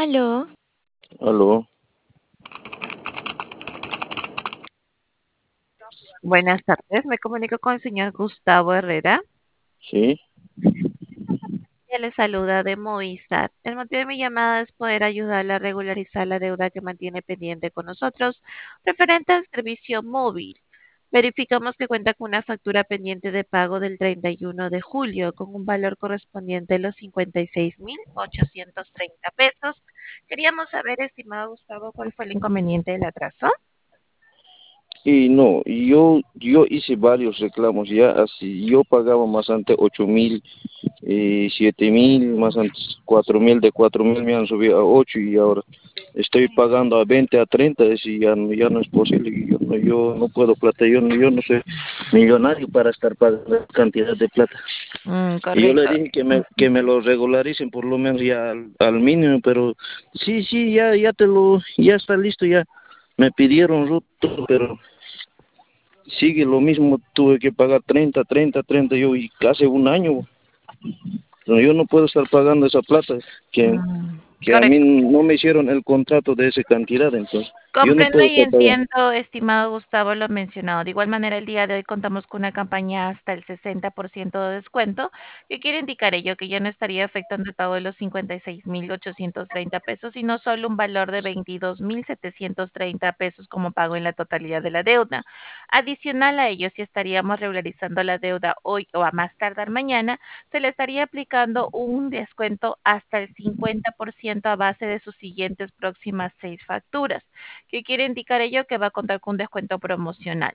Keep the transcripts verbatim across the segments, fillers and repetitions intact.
Aló, Aló, Buenas tardes, me comunico con el señor Gustavo Herrera. sí, Ella le saluda de Movistar. El motivo de mi llamada es poder ayudarle a regularizar la deuda que mantiene pendiente con nosotros referente al servicio móvil. Verificamos que cuenta con una factura pendiente de pago del treinta y uno de julio con un valor correspondiente a los cincuenta y seis mil ochocientos treinta pesos. Queríamos saber, estimado Gustavo, cuál fue el inconveniente del atraso. y no, yo yo hice varios reclamos ya, así yo pagaba más antes ocho mil, eh, siete mil, más antes cuatro mil, de cuatro mil me han subido a ocho y ahora estoy pagando a veinte, a treinta, y ya, no- ya no es posible, y yo no, yo no puedo plata, yo no, yo no soy millonario para estar pagando esa cantidad de plata. Mm, Y yo le correcto. dije que me, que me lo regularicen por lo menos ya al, al mínimo, pero sí, sí, ya, ya te lo, ya está listo, ya me pidieron ruto, pero sigue lo mismo, tuve que pagar treinta, treinta, treinta, yo y casi un año, pero yo no puedo estar pagando esa plata, que, Mm, que a mí correcto. no me hicieron el contrato de esa cantidad, entonces yo no Comprendo puedo y estar pagando. entiendo, estimado Gustavo, lo mencionado. De igual manera, el día de hoy contamos con una campaña hasta el sesenta por ciento de descuento, que quiere indicar ello, que ya no estaría afectando el pago de los cincuenta y seis mil ochocientos treinta pesos, sino solo un valor de veintidós mil setecientos treinta pesos como pago en la totalidad de la deuda. Adicional a ello, si estaríamos regularizando la deuda hoy o a más tardar mañana, se le estaría aplicando un descuento hasta el cincuenta por ciento a base de sus siguientes próximas seis facturas. ¿Qué quiere indicar ello? Que va a contar con un descuento promocional.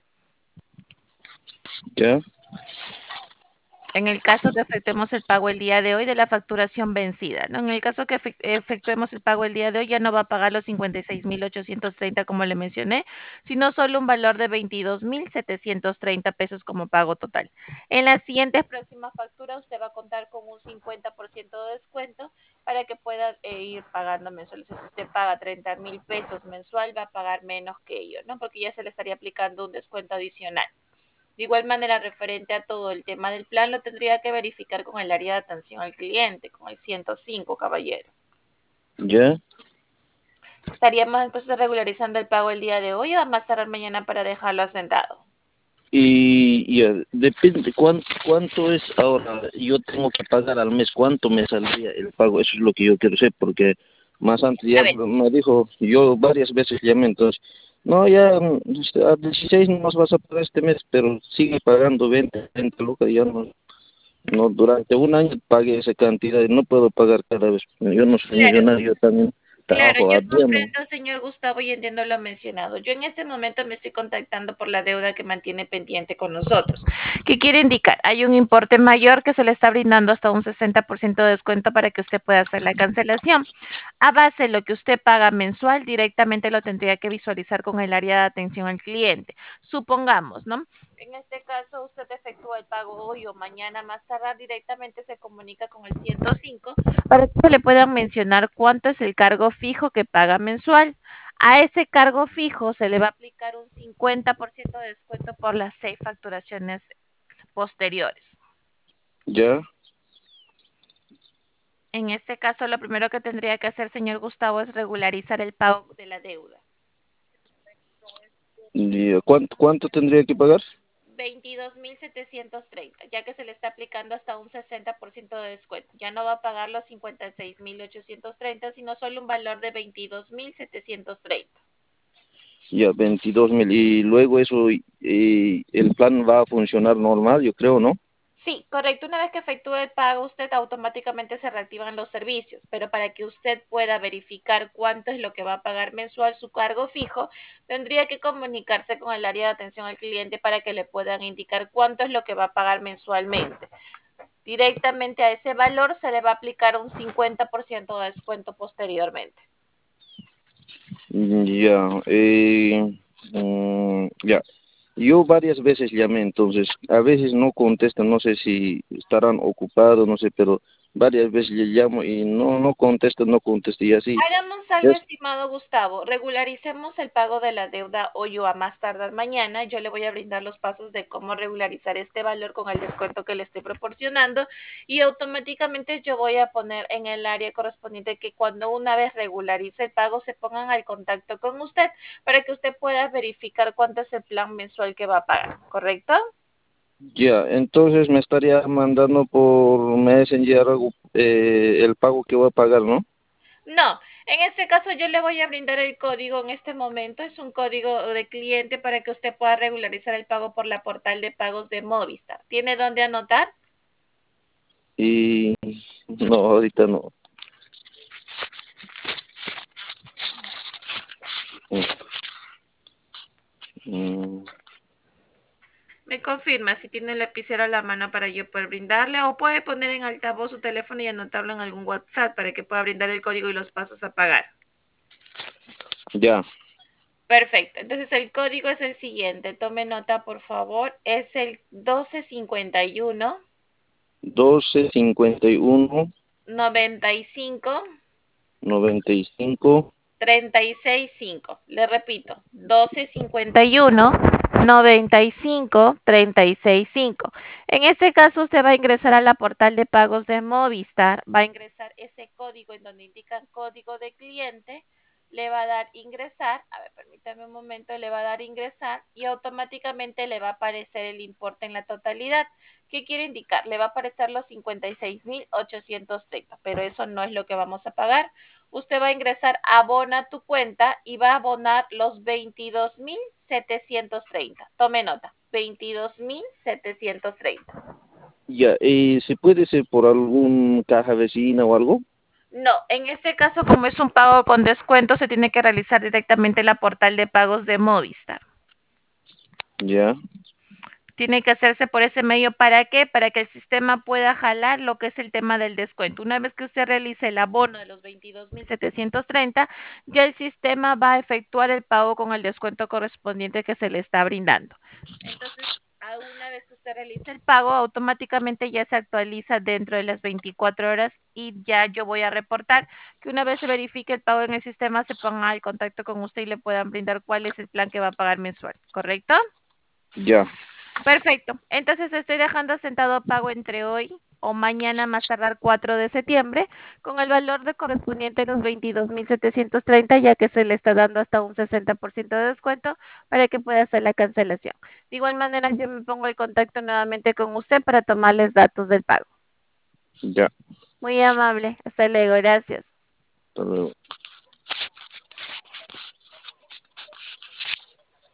¿Ya? En el caso que efectuemos el pago el día de hoy de la facturación vencida, ¿no? En el caso que efec- efectuemos el pago el día de hoy, ya no va a pagar los cincuenta y seis mil ochocientos treinta como le mencioné, sino solo un valor de veintidós mil setecientos treinta pesos como pago total. En las siguientes próximas facturas, usted va a contar con un cincuenta por ciento de descuento para que pueda eh, ir pagando mensual. O sea, si usted paga treinta mil pesos mensual, va a pagar menos que ello, ¿no? Porque ya se le estaría aplicando un descuento adicional. De igual manera, referente a todo el tema del plan, lo tendría que verificar con el área de atención al cliente, con el ciento cinco, caballero. ¿Ya? Estaríamos entonces regularizando el pago el día de hoy o a más tardar mañana para dejarlo asentado. Y ya, depende, ¿cuánto, cuánto es ahora? Yo tengo que pagar al mes, ¿cuánto me saldría el pago? Eso es lo que yo quiero saber, porque más antes A ya ver, me dijo, yo varias veces llamé, entonces, no, ya mm, este, a dieciséis no más vas a pagar este mes, pero sigue pagando veinte, treinta lucas, ya no, no, durante un año pagué esa cantidad y no puedo pagar cada vez. Yo no soy claro. millonario, yo también Claro, trabajo yo a tiempo. comprendo, señor Gustavo, y entiendo lo mencionado. Yo en este momento me estoy contactando por la deuda que mantiene pendiente con nosotros. ¿Qué quiere indicar? Hay un importe mayor que se le está brindando hasta un sesenta por ciento de descuento para que usted pueda hacer la cancelación. A base de lo que usted paga mensual, directamente lo tendría que visualizar con el área de atención al cliente. Supongamos, ¿no? En este caso, usted efectúa el pago hoy o mañana más tardar, directamente se comunica con el ciento cinco para que se le puedan mencionar cuánto es el cargo fijo que paga mensual. A ese cargo fijo se le va a aplicar un cincuenta por ciento de descuento por las seis facturaciones posteriores. ¿Ya? En este caso, lo primero que tendría que hacer, señor Gustavo, es regularizar el pago de la deuda. ¿Y cuánto, cuánto tendría que pagar? veintidós mil setecientos treinta, ya que se le está aplicando hasta un sesenta por ciento de descuento. Ya no va a pagar los cincuenta y seis mil ochocientos treinta, sino solo un valor de veintidós mil setecientos treinta. Ya, veintidós mil. Y luego eso, eh, el plan va a funcionar normal, yo creo, ¿no? Sí, correcto. Una vez que efectúe el pago, usted automáticamente se reactivan los servicios, pero para que usted pueda verificar cuánto es lo que va a pagar mensual su cargo fijo, tendría que comunicarse con el área de atención al cliente para que le puedan indicar cuánto es lo que va a pagar mensualmente. Directamente a ese valor se le va a aplicar un cincuenta por ciento de descuento posteriormente. Ya, eh, mm, ya. Yo varias veces llamé, entonces a veces no contestan, no sé si estarán ocupados, no sé, pero varias veces le llamo y no, no contesta, no contesta y así. Hagamos algo, Es, estimado Gustavo. Regularicemos el pago de la deuda hoy o a más tardar mañana. Yo le voy a brindar los pasos de cómo regularizar este valor con el descuento que le estoy proporcionando y automáticamente yo voy a poner en el área correspondiente que cuando una vez regularice el pago se pongan al contacto con usted para que usted pueda verificar cuánto es el plan mensual que va a pagar, ¿correcto? ya, entonces me estaría mandando por Messenger algo, eh, el pago que voy a pagar, ¿no? No, en este caso yo le voy a brindar el código en este momento. Es un código de cliente para que usted pueda regularizar el pago por la portal de pagos de Movistar. ¿Tiene dónde anotar? Y no, ahorita no. Mm, Me confirma si tiene el lapicero a la mano para yo poder brindarle o puede poner en altavoz su teléfono y anotarlo en algún WhatsApp para que pueda brindar el código y los pasos a pagar. ya, Perfecto. Entonces el código es el siguiente. Tome nota, por favor. Es el doce cincuenta y uno doce cincuenta y uno noventa y cinco noventa y cinco. treinta y seis cinco. Le repito, doce cincuenta y uno noventa y cinco treinta y seis cinco. En este caso usted va a ingresar a la portal de pagos de Movistar, va a ingresar ese código en donde indican código de cliente, le va a dar ingresar, a ver, permítame un momento, le va a dar ingresar y automáticamente le va a aparecer el importe en la totalidad. ¿Qué quiere indicar? Le va a aparecer los cincuenta y seis mil ochocientos treinta, pero eso no es lo que vamos a pagar. Usted va a ingresar abona tu cuenta y va a abonar los veintidós mil setecientos treinta. Tome nota, veintidós mil setecientos treinta. Ya, ¿y se puede ser por algún caja vecina o algo? No, en este caso, como es un pago con descuento, se tiene que realizar directamente en la portal de pagos de Movistar. Ya, Tiene que hacerse por ese medio. ¿Para qué? Para que el sistema pueda jalar lo que es el tema del descuento. Una vez que usted realice el abono de los veintidós mil setecientos treinta, ya el sistema va a efectuar el pago con el descuento correspondiente que se le está brindando. Entonces, a una vez que usted realice el pago, automáticamente ya se actualiza dentro de las veinticuatro horas y ya yo voy a reportar que una vez se verifique el pago en el sistema, se ponga al contacto con usted y le puedan brindar cuál es el plan que va a pagar mensual, ¿correcto? ya, Perfecto. Entonces estoy dejando asentado pago entre hoy o mañana más tardar cuatro de septiembre con el valor de correspondiente a los veintidós mil setecientos treinta ya que se le está dando hasta un sesenta por ciento de descuento para que pueda hacer la cancelación. De igual manera yo me pongo el contacto nuevamente con usted para tomarles datos del pago. ya. Muy amable. Hasta luego. Gracias. Hasta luego.